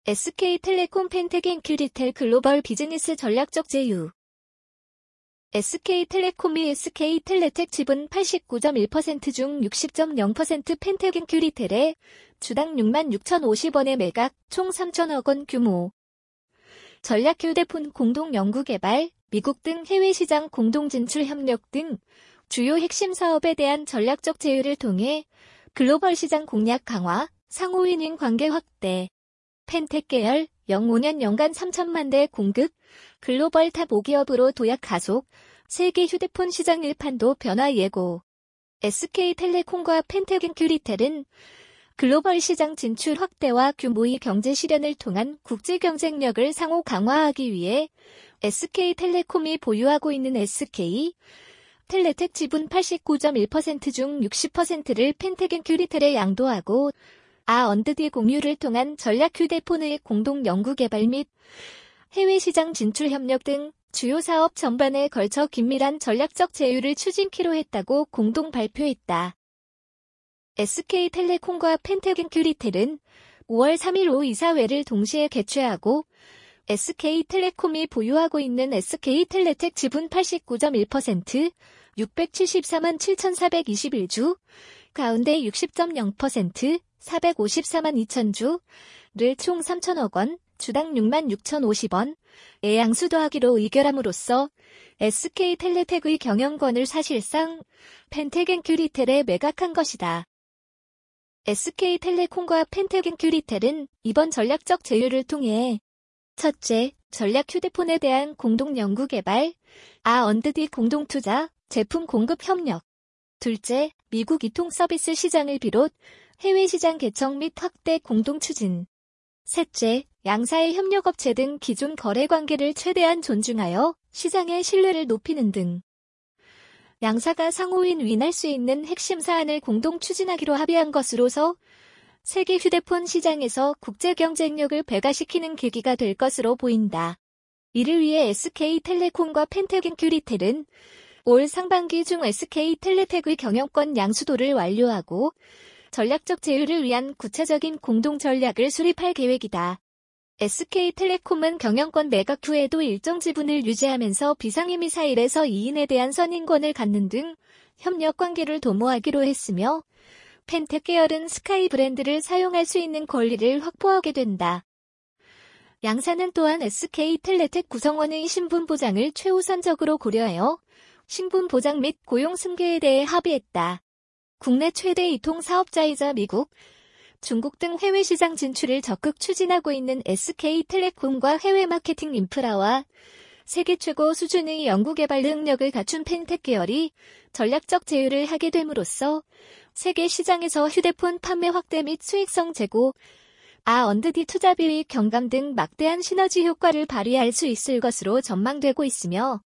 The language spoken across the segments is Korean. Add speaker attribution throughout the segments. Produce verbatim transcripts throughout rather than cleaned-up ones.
Speaker 1: 에스케이텔레콤 펜텍앤큐 리텔 글로벌 비즈니스 전략적 제휴. 에스케이텔레콤이 에스케이텔레텍 지분 팔십구 점 일 퍼센트 중 육십 점 영 퍼센트 펜텍앤큐 리텔에 주당 육만 육천오십 원에 매각, 총 삼천억 원 규모. 전략 휴대폰 공동 연구개발, 미국 등 해외 시장 공동 진출 협력 등 주요 핵심 사업에 대한 전략적 제휴를 통해 글로벌 시장 공략 강화, 상호 윈윈 관계 확대. 펜텍 계열 영 오 년 연간 삼천만 대 공급, 글로벌 탑 오 기업으로 도약 가속, 세계 휴대폰 시장 일판도 변화 예고. 에스케이텔레콤과 펜텍앤큐 리텔은 글로벌 시장 진출 확대와 규모의 경제 실현을 통한 국제 경쟁력을 상호 강화하기 위해 에스케이텔레콤이 보유하고 있는 에스케이텔레텍 지분 팔십구 점 일 퍼센트 중 육십 퍼센트를 펜텍앤큐 리텔에 양도하고 아 언드디 공유를 통한 전략 휴대폰의 공동 연구 개발 및 해외 시장 진출 협력 등 주요 사업 전반에 걸쳐 긴밀한 전략적 제휴를 추진키로 했다고 공동 발표했다. 에스케이텔레콤과 펜텍앤큐 리텔은 오월 삼일 오후 이사회를 동시에 개최하고 에스케이텔레콤이 보유하고 있는 에스케이텔레텍 지분 팔십구 점 일 퍼센트, 육백칠십사만 칠천사백이십일 주, 가운데 육십 점 영 퍼센트, 사백오십사만 이천 주를 총 삼천억 원, 주당 육만 육천오십 원에 양수도하기로 의결함으로써 에스케이텔레텍의 경영권을 사실상 펜텍앤큐 리텔에 매각한 것이다. 에스케이텔레콤과 펜텍앤큐 리텔은 이번 전략적 제휴를 통해 첫째, 전략 휴대폰에 대한 공동 연구 개발, 아 언드디 공동 투자, 제품 공급 협력. 둘째, 미국 이통 서비스 시장을 비롯 해외 시장 개척 및 확대 공동 추진. 셋째, 양사의 협력업체 등 기존 거래 관계를 최대한 존중하여 시장의 신뢰를 높이는 등 양사가 상호 윈윈할 수 있는 핵심 사안을 공동 추진하기로 합의한 것으로서 세계 휴대폰 시장에서 국제 경쟁력을 배가시키는 계기가 될 것으로 보인다. 이를 위해 에스케이텔레콤과 펜텍앤큐 리텔은 올 상반기 중 에스케이텔레텍의 경영권 양수도를 완료하고 전략적 제휴를 위한 구체적인 공동 전략을 수립할 계획이다. 에스케이텔레콤은 경영권 매각 후에도 일정 지분을 유지하면서 비상임 미사일에서 이 인에 대한 선임권을 갖는 등 협력 관계를 도모하기로 했으며 펜텍 계열은 스카이 브랜드를 사용할 수 있는 권리를 확보하게 된다. 양사는 또한 에스케이텔레텍 구성원의 신분 보장을 최우선적으로 고려하여 신분 보장 및 고용 승계에 대해 합의했다. 국내 최대 이통 사업자이자 미국, 중국 등 해외 시장 진출을 적극 추진하고 있는 에스케이텔레콤과 해외 마케팅 인프라와 세계 최고 수준의 연구개발 능력을 갖춘 펜텍 계열이 전략적 제휴를 하게 됨으로써 세계 시장에서 휴대폰 판매 확대 및 수익성 제고, 아 언드디 투자 비율 경감 등 막대한 시너지 효과를 발휘할 수 있을 것으로 전망되고 있으며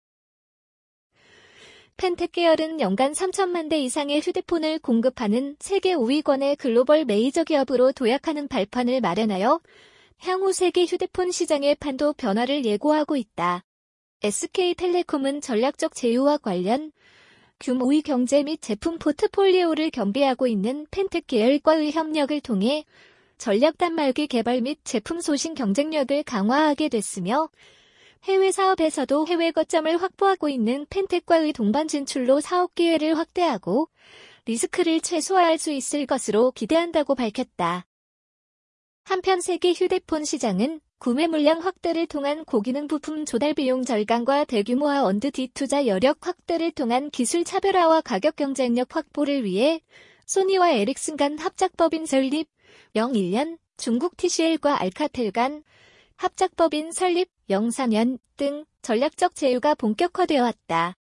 Speaker 1: 펜텍 계열은 연간 삼천만 대 이상의 휴대폰을 공급하는 세계 오 위권의 글로벌 메이저 기업으로 도약하는 발판을 마련하여 향후 세계 휴대폰 시장의 판도 변화를 예고하고 있다. 에스케이텔레콤은 전략적 제휴와 관련 규모의 경제 및 제품 포트폴리오를 겸비하고 있는 펜텍 계열과의 협력을 통해 전략 단말기 개발 및 제품 소신 경쟁력을 강화하게 됐으며 해외 사업에서도 해외 거점을 확보하고 있는 펜텍과의 동반 진출로 사업 기회를 확대하고 리스크를 최소화할 수 있을 것으로 기대한다고 밝혔다. 한편 세계 휴대폰 시장은 구매 물량 확대를 통한 고기능 부품 조달 비용 절감과 대규모화 언드디 투자 여력 확대를 통한 기술 차별화와 가격 경쟁력 확보를 위해 소니와 에릭슨 간 합작법인 설립, 영일 년, 중국 티씨엘과 알카텔 간 합작법인 설립, 영사 년 등 전략적 제휴가 본격화되어 왔다.